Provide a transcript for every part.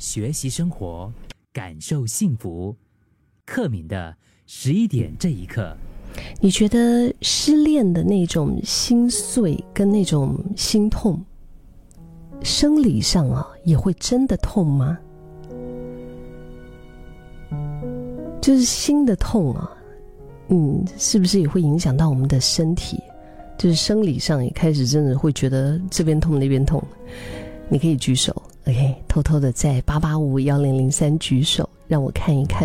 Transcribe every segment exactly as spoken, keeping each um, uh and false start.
学习生活，感受幸福。克敏的十一点这一刻。 你觉得失恋的那种心碎跟那种心痛，生理上啊也会真的痛吗？就是心的痛啊，嗯，是不是也会影响到我们的身体？就是生理上也开始真的会觉得这边痛那边痛。你可以举手 ，OK， 偷偷的在八八五一零零三举手，让我看一看。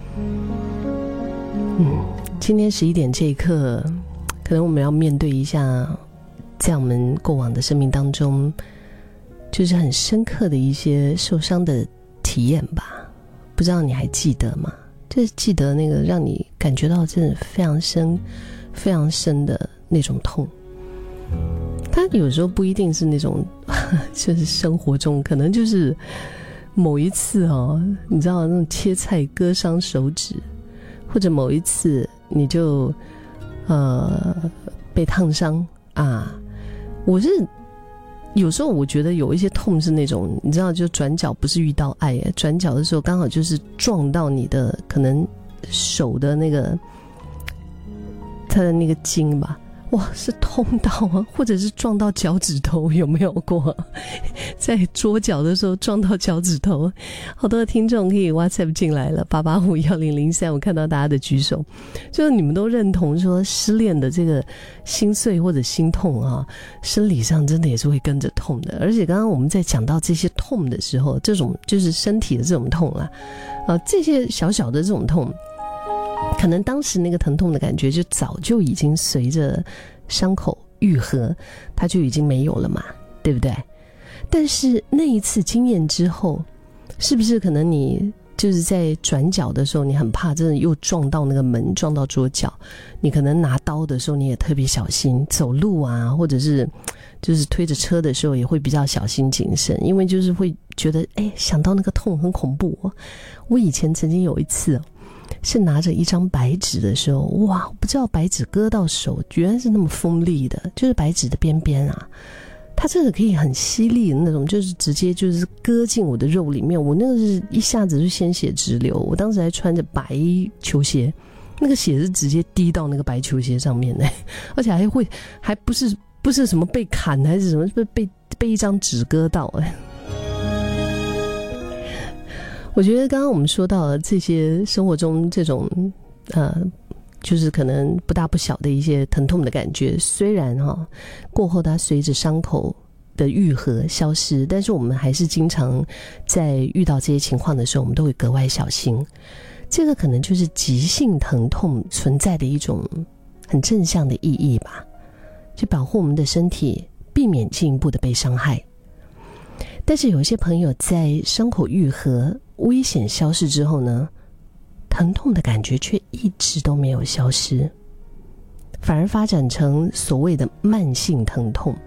嗯，今天十一点这一刻，可能我们要面对一下，在我们过往的生命当中，就是很深刻的一些受伤的体验吧。不知道你还记得吗？就是记得那个让你感觉到真的非常深、非常深的那种痛。它有时候不一定是那种，就是生活中可能就是某一次哦，你知道那种切菜割伤手指，或者某一次你就呃被烫伤啊。我是有时候我觉得有一些痛是那种，你知道，就转角不是遇到爱，转角的时候刚好就是撞到你的可能手的那个它的那个筋吧。哇，是痛到啊，或者是撞到脚趾头，有没有过？在桌角的时候撞到脚趾头。好多的听众可以 WhatsApp 进来了，八八五一零零三，我看到大家的举手，就是你们都认同说失恋的这个心碎或者心痛啊，生理上真的也是会跟着痛的。而且刚刚我们在讲到这些痛的时候，这种就是身体的这种痛啊，啊，这些小小的这种痛，可能当时那个疼痛的感觉就早就已经随着伤口愈合，它就已经没有了嘛，对不对？但是那一次经验之后，是不是可能你就是在转角的时候，你很怕真的又撞到那个门，撞到桌角，你可能拿刀的时候你也特别小心，走路啊，或者是就是推着车的时候也会比较小心谨慎，因为就是会觉得哎，想到那个痛很恐怖哦。我以前曾经有一次是拿着一张白纸的时候，哇，不知道白纸割到手原来是那么锋利的，就是白纸的边边啊，它真的可以很犀利的那种，就是直接就是割进我的肉里面，我那个是一下子就鲜血直流，我当时还穿着白球鞋，那个血是直接滴到那个白球鞋上面的，而且还会还不是不是什么被砍还是什么，被被被一张纸割到哎。我觉得刚刚我们说到了这些生活中这种呃，就是可能不大不小的一些疼痛的感觉，虽然哈、哦、过后它随着伤口的愈合消失，但是我们还是经常在遇到这些情况的时候，我们都会格外小心。这个可能就是急性疼痛存在的一种很正向的意义吧，去保护我们的身体，避免进一步的被伤害。但是有一些朋友在伤口愈合、危险消失之后呢，疼痛的感觉却一直都没有消失，反而发展成所谓的慢性疼痛。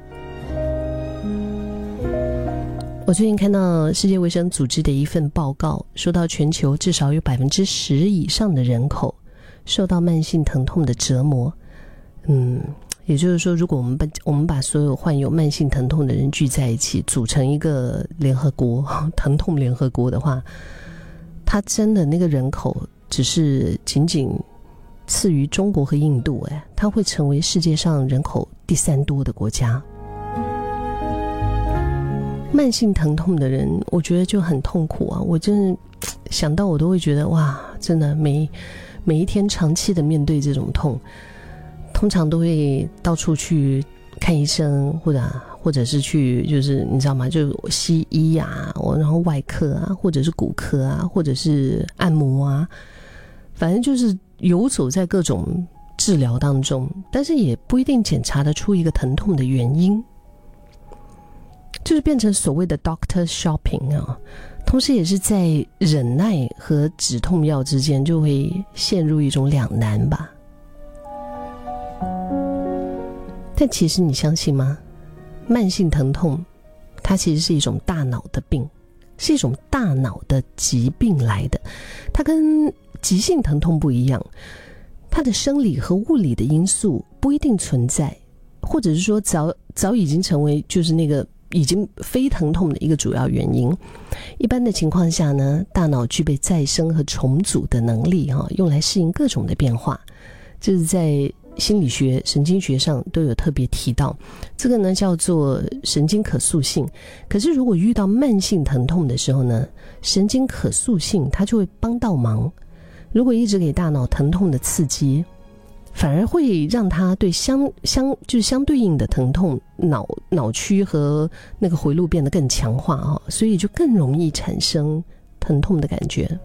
我最近看到世界卫生组织的一份报告，说到全球至少有百分之十以上的人口受到慢性疼痛的折磨。嗯。也就是说，如果我们把我们把所有患有慢性疼痛的人聚在一起，组成一个联合国疼痛联合国的话，它真的那个人口只是仅仅次于中国和印度，哎，它会成为世界上人口第三多的国家。慢性疼痛的人，我觉得就很痛苦啊！我真的想到我都会觉得哇，真的每每一天长期的面对这种痛。通常都会到处去看医生，或者或者是去就是你知道吗？就西医啊，然后外科啊，或者是骨科啊，或者是按摩啊，反正就是游走在各种治疗当中，但是也不一定检查得出一个疼痛的原因，就是变成所谓的 doctor shopping 啊。同时也是在忍耐和止痛药之间就会陷入一种两难吧。但其实你相信吗？慢性疼痛它其实是一种大脑的病，是一种大脑的疾病来的。它跟急性疼痛不一样，它的生理和物理的因素不一定存在，或者是说早早已经成为就是那个已经非疼痛的一个主要原因。一般的情况下呢，大脑具备再生和重组的能力、啊、用来适应各种的变化，这是在心理学、神经学上都有特别提到，这个呢叫做神经可塑性。可是如果遇到慢性疼痛的时候呢，神经可塑性它就会帮到忙。如果一直给大脑疼痛的刺激，反而会让它对相相就是相对应的疼痛脑脑区和那个回路变得更强化啊，所以就更容易产生疼痛的感觉。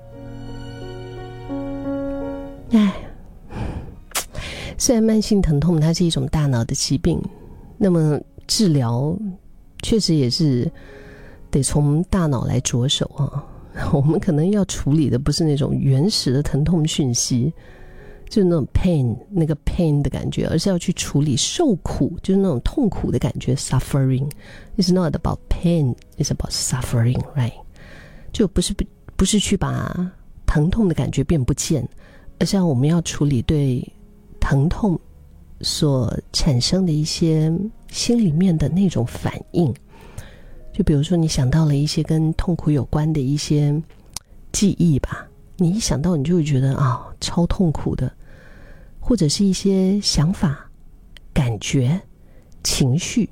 唉，虽然慢性疼痛它是一种大脑的疾病，那么治疗确实也是得从大脑来着手啊。我们可能要处理的不是那种原始的疼痛讯息，就是那种 pain 那个 pain 的感觉，而是要去处理受苦，就是那种痛苦的感觉 suffering. It's not about pain, it's about suffering, right? 就不是不是去把疼痛的感觉变不见，而是我们要处理对疼痛所产生的一些心里面的那种反应。就比如说你想到了一些跟痛苦有关的一些记忆吧，你一想到你就会觉得啊、哦，超痛苦的，或者是一些想法、感觉、情绪。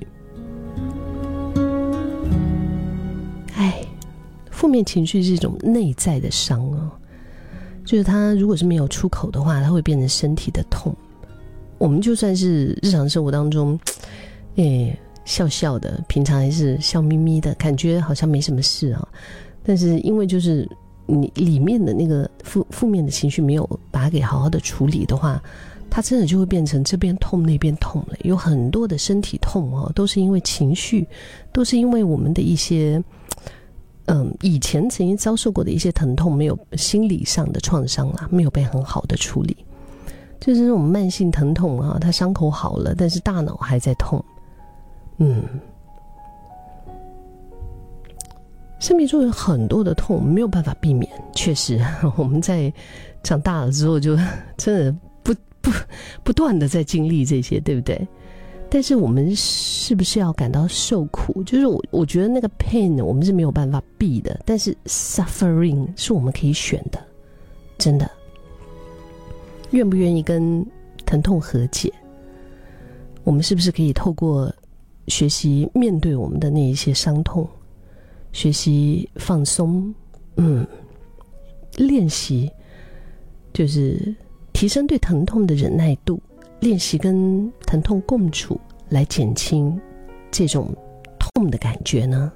哎，负面情绪是一种内在的伤哦，就是它如果是没有出口的话，它会变成身体的痛。我们就算是日常生活当中，哎。笑笑的，平常还是笑眯眯的，感觉好像没什么事啊。但是因为就是你里面的那个负负面的情绪没有把它给好好的处理的话，它真的就会变成这边痛那边痛了。有很多的身体痛哦，都是因为情绪，都是因为我们的一些嗯以前曾经遭受过的一些疼痛，没有心理上的创伤啦，没有被很好的处理。就是这种慢性疼痛啊，它伤口好了，但是大脑还在痛。嗯，生命中有很多的痛没有办法避免，确实我们在长大了之后就真的不不不断的在经历这些，对不对？但是我们是不是要感到受苦？就是我我觉得那个 pain 我们是没有办法避的，但是 suffering 是我们可以选的，真的。愿不愿意跟疼痛和解？我们是不是可以透过学习面对我们的那一些伤痛，学习放松，嗯，练习就是提升对疼痛的忍耐度，练习跟疼痛共处，来减轻这种痛的感觉呢？